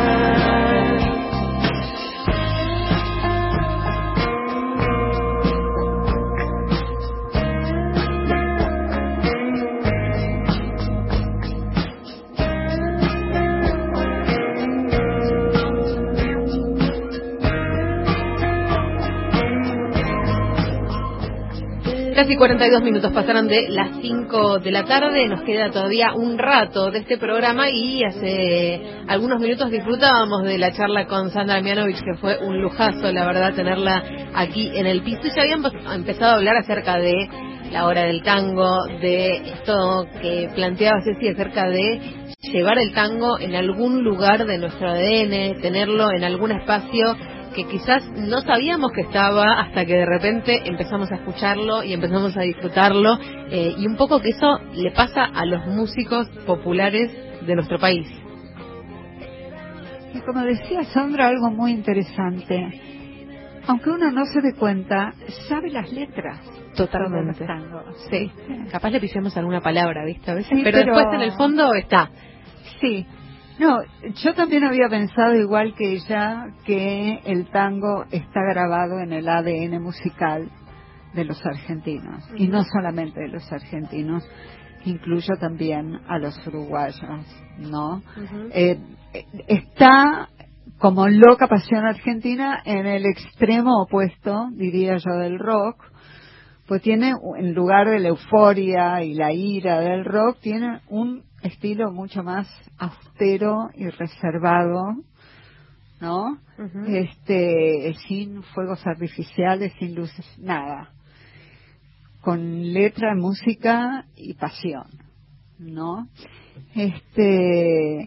Casi 42 minutos pasaron de las 5 de la tarde, nos queda todavía un rato de este programa y hace algunos minutos disfrutábamos de la charla con Sandra Mianovich, que fue un lujazo, la verdad, tenerla aquí en el piso. Y ya habíamos empezado a hablar acerca de la hora del tango, de esto que planteaba Ceci acerca de llevar el tango en algún lugar de nuestro ADN, tenerlo en algún espacio que quizás no sabíamos que estaba hasta que de repente empezamos a escucharlo y empezamos a disfrutarlo, y un poco que eso le pasa a los músicos populares de nuestro país. Y como decía Sandra, algo muy interesante, aunque uno no se dé cuenta, sabe las letras. Totalmente. Sí, capaz le pisamos alguna palabra, ¿viste? A veces, sí, pero después en el fondo está. Sí. No, yo también había pensado igual que ella que el tango está grabado en el ADN musical de los argentinos, y no solamente de los argentinos, incluyo también a los uruguayos, ¿no? Está como loca pasión argentina en el extremo opuesto, diría yo, del rock, pues tiene, en lugar de la euforia y la ira del rock, tiene un estilo mucho más austero y reservado, ¿no? Sin fuegos artificiales, sin luces, nada, con letra, música y pasión, ¿no?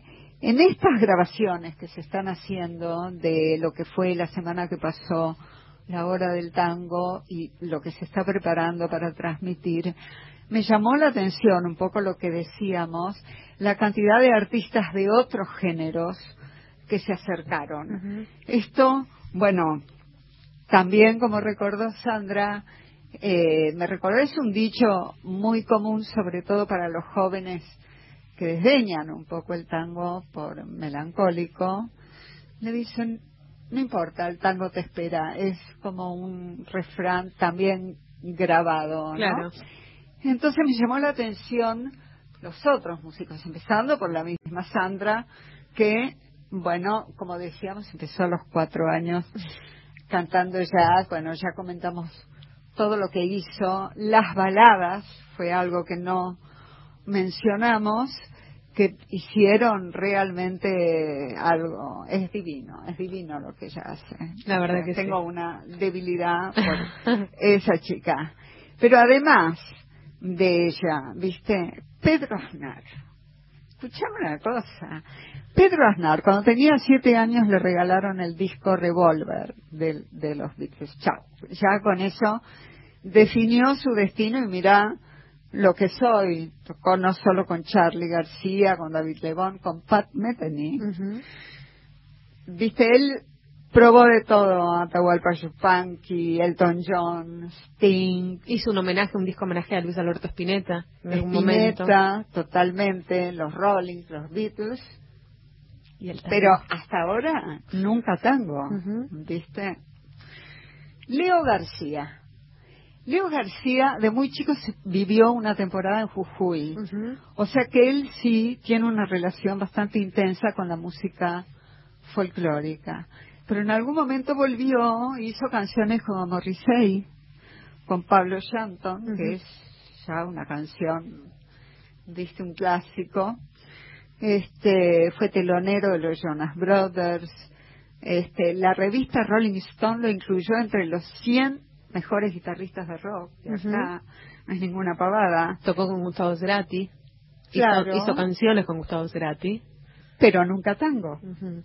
En estas grabaciones que se están haciendo de lo que fue la semana que pasó, la hora del tango, y lo que se está preparando para transmitir, me llamó la atención un poco lo que decíamos, la cantidad de artistas de otros géneros que se acercaron. Esto, bueno, también como recordó Sandra, me recordó, es un dicho muy común, sobre todo para los jóvenes que desdeñan un poco el tango por melancólico. Le dicen, no importa, el tango te espera. Es como un refrán también grabado, ¿no? Claro. Entonces me llamó la atención los otros músicos, empezando por la misma Sandra, que, bueno, como decíamos, empezó a los 4 años cantando jazz. Bueno, ya comentamos todo lo que hizo. Las baladas fue algo que no mencionamos, que hicieron realmente algo. Es divino lo que ella hace. La verdad que tengo una debilidad por esa chica. Pero además de ella, viste, Pedro Aznar. Escuchame una cosa. Pedro Aznar, cuando tenía 7 años, le regalaron el disco Revolver de los Beatles. Chao. Ya con eso definió su destino, y mirá lo que soy. Tocó no solo con Charly García, con David Lebón, con Pat Metheny. Viste, él probó de todo: Atahualpa Yupanqui, Elton John, Sting. Hizo un disco homenaje a Luis Alberto Spinetta en algún momento. Totalmente, los Rolling, los Beatles. Pero hasta ahora nunca tango, ¿viste? Leo García de muy chico vivió una temporada en Jujuy. O sea que él sí tiene una relación bastante intensa con la música folclórica. Pero en algún momento volvió, hizo canciones como Morrissey, con Pablo Shanton, que es ya una canción, viste, un clásico. Fue telonero de los Jonas Brothers. La revista Rolling Stone lo incluyó entre los 100 mejores guitarristas de rock. Y acá no es ninguna pavada. Tocó con Gustavo Cerati. Claro. Hizo canciones con Gustavo Cerati. Pero nunca tango.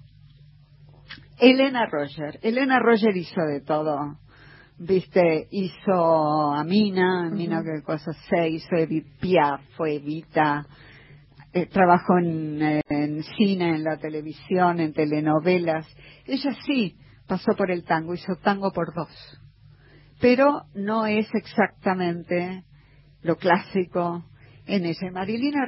Elena Roger hizo de todo. Viste, hizo a Mina que cosa sé, hizo Edith Piaf, fue Evita. Trabajó en cine, en la televisión, en telenovelas. Ella sí pasó por el tango, hizo tango por 2. Pero no es exactamente lo clásico en ella. Marilina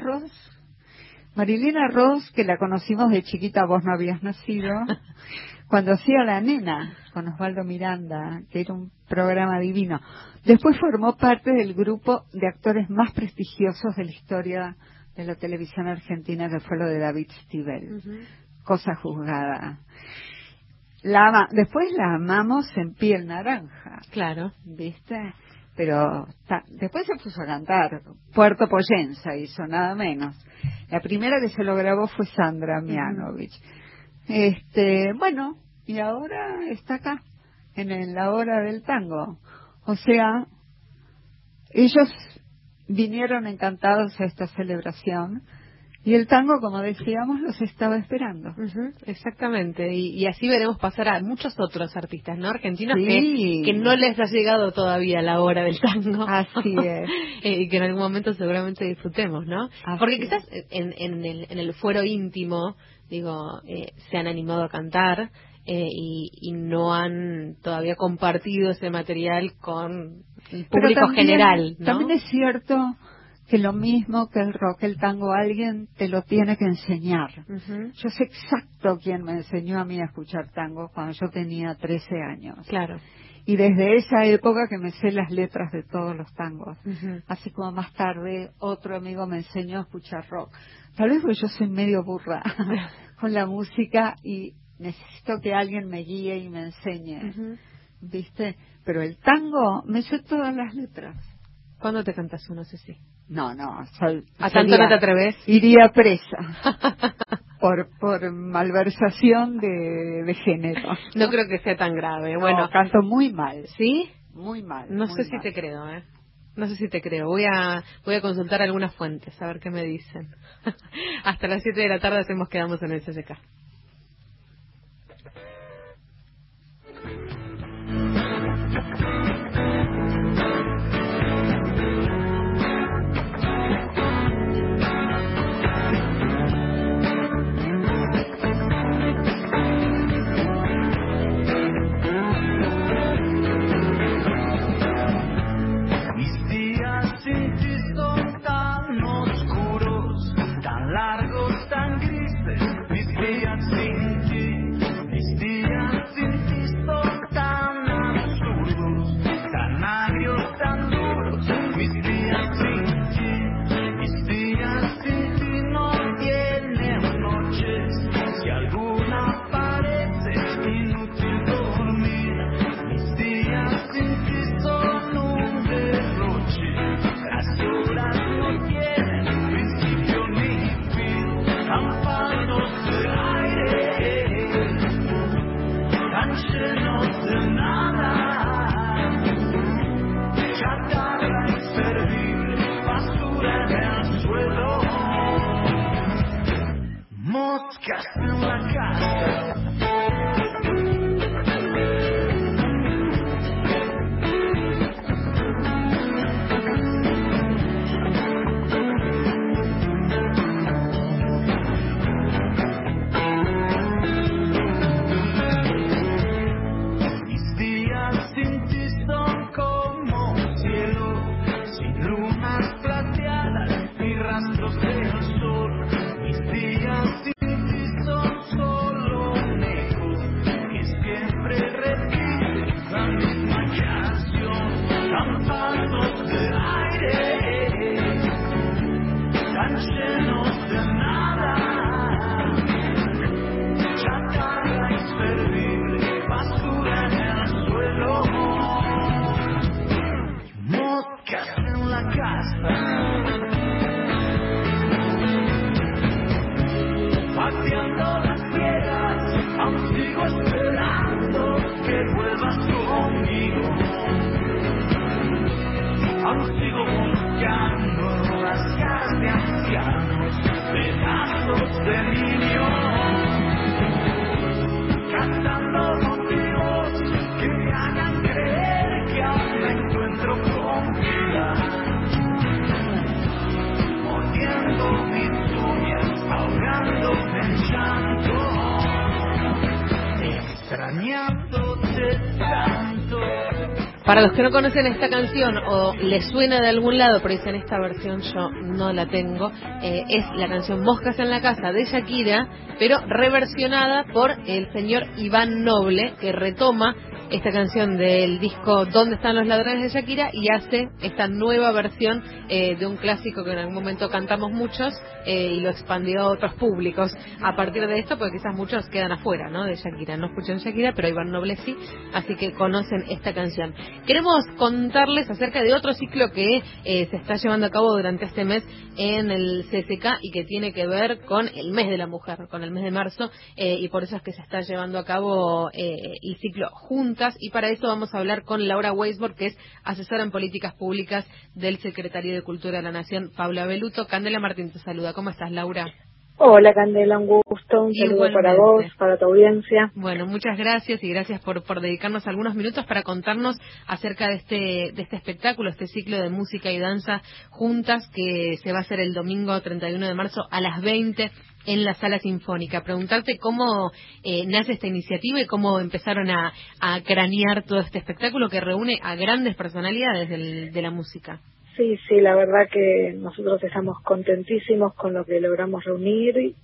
Ross, que la conocimos de chiquita, vos no habías nacido, cuando hacía La Nena con Osvaldo Miranda, que era un programa divino. Después formó parte del grupo de actores más prestigiosos de la historia de la televisión argentina, que fue lo de David Stivel. Cosa juzgada. Después la amamos en Piel Naranja. Claro. ¿Viste? Pero después se puso a cantar. Puerto Poyensa hizo, nada menos. La primera que se lo grabó fue Sandra Mianovich. Bueno, y ahora está acá, en la hora del tango. O sea, ellos vinieron encantados a esta celebración, y el tango, como decíamos, los estaba esperando. Exactamente, y así veremos pasar a muchos otros artistas, ¿no? Argentinos Sí. que no les ha llegado todavía la hora del tango. Así es. Y que en algún momento seguramente disfrutemos, ¿no? Así Porque quizás en el fuero íntimo, se han animado a cantar y no han todavía compartido ese material con el público también, general, ¿no? También es cierto que lo mismo que el rock, el tango, alguien te lo tiene que enseñar. Yo sé exacto quién me enseñó a mí a escuchar tango cuando yo tenía 13 años. Claro. Y desde esa época que me sé las letras de todos los tangos. Así como más tarde otro amigo me enseñó a escuchar rock. Tal vez porque yo soy medio burra con la música y necesito que alguien me guíe y me enseñe. ¿Viste? Pero el tango, me sé todas las letras. ¿Cuándo te cantas uno, Ceci? No, ¿A tanto no te atreves? Iría presa por malversación de género. No creo que sea tan grave. No, Bueno, canto muy mal. ¿Sí? Muy mal. No muy sé si mal. te creo, No sé si te creo. Voy a consultar algunas fuentes, a ver qué me dicen. Hasta las 7 de la tarde quedamos en el CCK. Para los que no conocen esta canción o les suena de algún lado, pero dicen esta versión yo no la tengo, es la canción Moscas en la Casa de Shakira, pero reversionada por el señor Iván Noble, que retoma esta canción del disco ¿Dónde están los ladrones? De Shakira y hace esta nueva versión de un clásico que en algún momento cantamos muchos y lo expandió a otros públicos a partir de esto, porque quizás muchos quedan afuera, ¿no? De Shakira, no escuchan Shakira, pero Iván Noble sí, así que conocen esta canción. Queremos contarles acerca de otro ciclo que se está llevando a cabo durante este mes en el CCK y que tiene que ver con el mes de la mujer, con el mes de marzo, y por eso es que se está llevando a cabo el ciclo Juntas, y para eso vamos a hablar con Laura Weisbord, que es asesora en políticas públicas del Secretario de Cultura de la Nación, Paula Beluto. Candela Martín te saluda. ¿Cómo estás, Laura? Hola, Candela, un gusto, un saludo para vos, para tu audiencia. Bueno, muchas gracias y gracias por dedicarnos algunos minutos para contarnos acerca de este espectáculo, este ciclo de música y danza Juntas, que se va a hacer el domingo 31 de marzo a las 20 en la Sala Sinfónica. Preguntarte cómo nace esta iniciativa y cómo empezaron a cranear todo este espectáculo que reúne a grandes personalidades de la música. Sí, la verdad que nosotros estamos contentísimos con lo que logramos reunir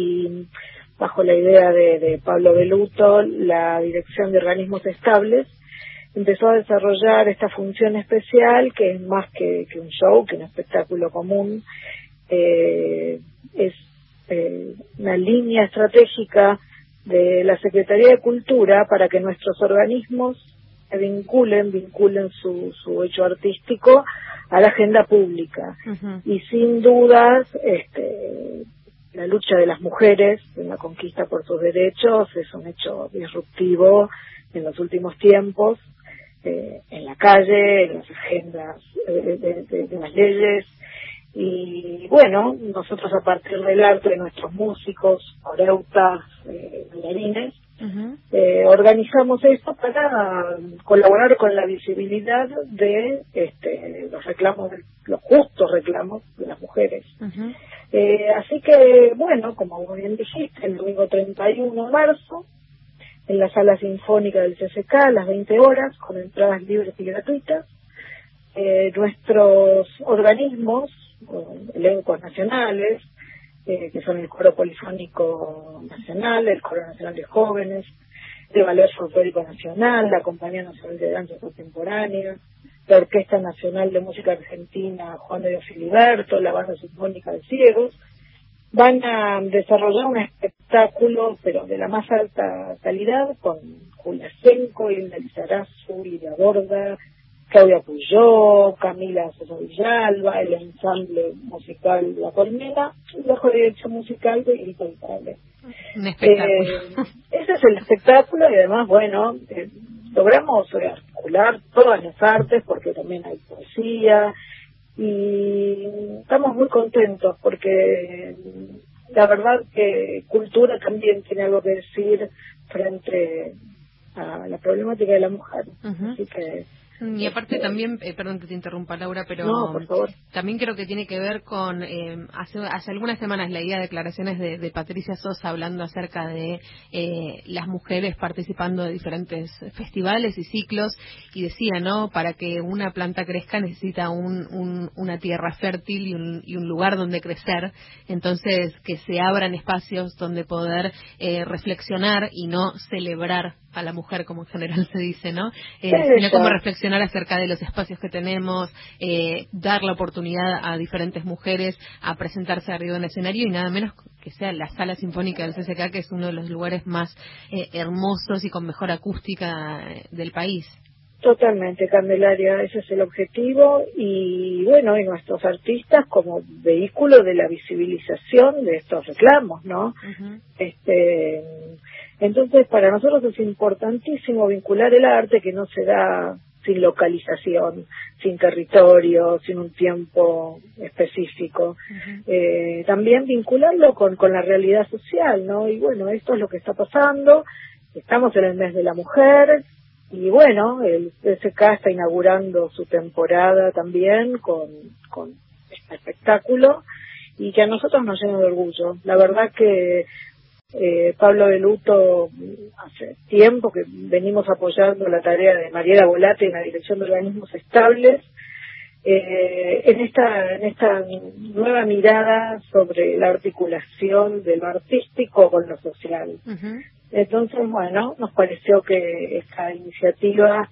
y bajo la idea de Pablo Beluto, la Dirección de Organismos Estables empezó a desarrollar esta función especial que es más que un show, que un espectáculo común. Es una línea estratégica de la Secretaría de Cultura para que nuestros organismos se vinculen su hecho artístico a la agenda pública. Uh-huh. Y sin dudas la lucha de las mujeres en la conquista por sus derechos es un hecho disruptivo en los últimos tiempos. en la calle, en las agendas de las leyes. Y bueno, nosotros a partir del arte de nuestros músicos, coreutas, bailarines, organizamos esto para colaborar con la visibilidad de los reclamos, los justos reclamos de las mujeres. Así que, bueno, como bien dijiste, el domingo 31 de marzo, en la Sala Sinfónica del CCK, a las 20 horas, con entradas libres y gratuitas, nuestros organismos, elencos nacionales, que son el Coro Polifónico Nacional, el Coro Nacional de Jóvenes, el Ballet Folclórico Nacional, la Compañía Nacional de Danza Contemporánea, la Orquesta Nacional de Música Argentina Juan de Filiberto, la Banda Sinfónica de Ciegos, van a desarrollar un espectáculo, pero de la más alta calidad, con Julia Senco, Hilda Lizarazu, Lidia Borda, Claudia Puyó, Camila Sosa Villalba, el ensamble musical La Colmena y la dirección musical de Grito Vitale. Un espectáculo. Ese es el espectáculo y además, bueno, logramos articular todas las artes porque también hay poesía y estamos muy contentos porque la verdad que cultura también tiene algo que decir frente a la problemática de la mujer. Así que y aparte también, perdón que te interrumpa Laura, pero no, por favor. También creo que tiene que ver con, hace algunas semanas leía declaraciones de Patricia Sosa hablando acerca de las mujeres participando de diferentes festivales y ciclos, y decía, ¿no? Para que una planta crezca necesita una tierra fértil y un lugar donde crecer, entonces que se abran espacios donde poder reflexionar y no celebrar a la mujer, como en general se dice, ¿no? Sino como reflexionar acerca de los espacios que tenemos, dar la oportunidad a diferentes mujeres a presentarse arriba de un escenario y nada menos que sea la Sala Sinfónica del CCK, que es uno de los lugares más hermosos y con mejor acústica del país. Totalmente, Candelaria, ese es el objetivo y bueno, y nuestros artistas como vehículo de la visibilización de estos reclamos, ¿no? Entonces, para nosotros es importantísimo vincular el arte, que no se da sin localización, sin territorio, sin un tiempo específico. También vincularlo con la realidad social, ¿no? Y bueno, esto es lo que está pasando. Estamos en el mes de la mujer y bueno, el CCK está inaugurando su temporada también con este espectáculo y que a nosotros nos llena de orgullo. La verdad que Pablo de Luto, hace tiempo que venimos apoyando la tarea de Mariela Volate en la Dirección de Organismos Estables, en esta nueva mirada sobre la articulación de lo artístico con lo social. Entonces, bueno, nos pareció que esta iniciativa,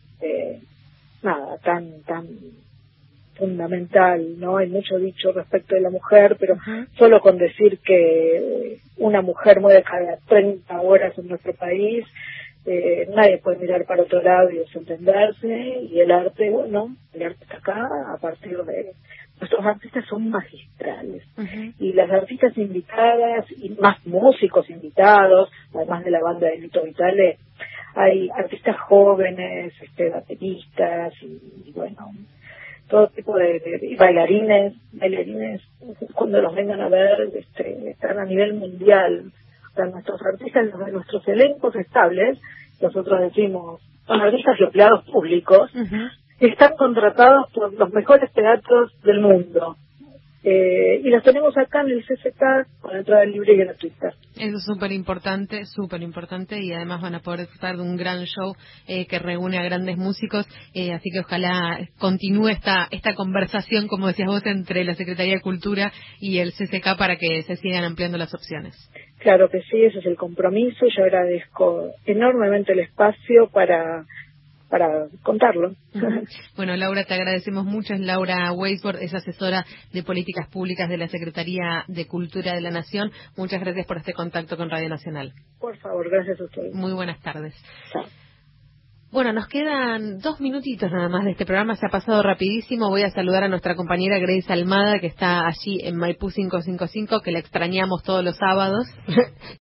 tan fundamental, ¿no? Hay mucho dicho respecto de la mujer, pero solo con decir que una mujer muere cada 30 horas en nuestro país, nadie puede mirar para otro lado y desentenderse, y el arte, bueno, el arte está acá a partir de... Nuestros artistas son magistrales, y las artistas invitadas, y más músicos invitados, además de la banda de Grito Vitale, hay artistas jóvenes, bateristas, y bueno, todo tipo de bailarines, cuando los vengan a ver, están a nivel mundial. O sea, nuestros artistas, nuestros elencos estables, nosotros decimos, son artistas y empleados públicos, están contratados por los mejores teatros del mundo. Y los tenemos acá en el CCK con entrada libre y gratuita. Eso es súper importante, y además van a poder disfrutar de un gran show que reúne a grandes músicos, así que ojalá continúe esta conversación, como decías vos, entre la Secretaría de Cultura y el CCK para que se sigan ampliando las opciones. Claro que sí, ese es el compromiso. Yo agradezco enormemente el espacio para contarlo. Bueno, Laura, te agradecemos mucho. Es Laura Weisbord, es asesora de políticas públicas de la Secretaría de Cultura de la Nación. Muchas gracias por este contacto con Radio Nacional. Por favor, gracias a ustedes. Muy buenas tardes. Chao. Bueno, nos quedan 2 minutitos nada más de este programa, se ha pasado rapidísimo. Voy a saludar a nuestra compañera Grace Almada, que está allí en Maipú 555, que la extrañamos todos los sábados.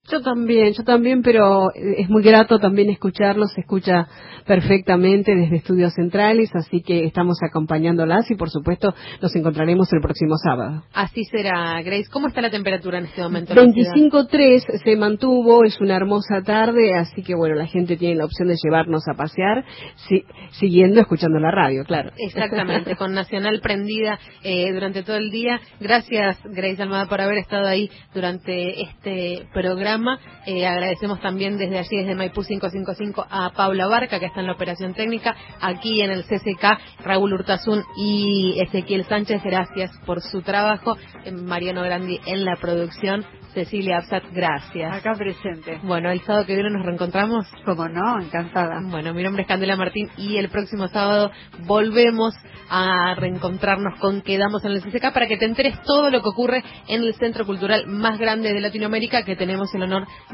Yo también, pero es muy grato también escucharlos, se escucha perfectamente desde Estudios Centrales, así que estamos acompañándolas y por supuesto nos encontraremos el próximo sábado. Así será, Grace. ¿Cómo está la temperatura en este momento? 25.3 se mantuvo, es una hermosa tarde, así que bueno, la gente tiene la opción de llevarnos a pasear, siguiendo escuchando la radio, claro. Exactamente, con Nacional prendida durante todo el día. Gracias, Grace Almada, por haber estado ahí durante este programa. Agradecemos también desde allí, desde Maipú 555, a Paula Barca, que está en la operación técnica, aquí en el CCK, Raúl Urtasun y Ezequiel Sánchez, gracias por su trabajo, Mariano Grandi en la producción, Cecilia Absat, gracias. Acá presente. Bueno, el sábado que viene nos reencontramos. Como no, encantada. Bueno, mi nombre es Candela Martín y el próximo sábado volvemos a reencontrarnos con Quedamos en el CCK para que te enteres todo lo que ocurre en el centro cultural más grande de Latinoamérica, que tenemos el honor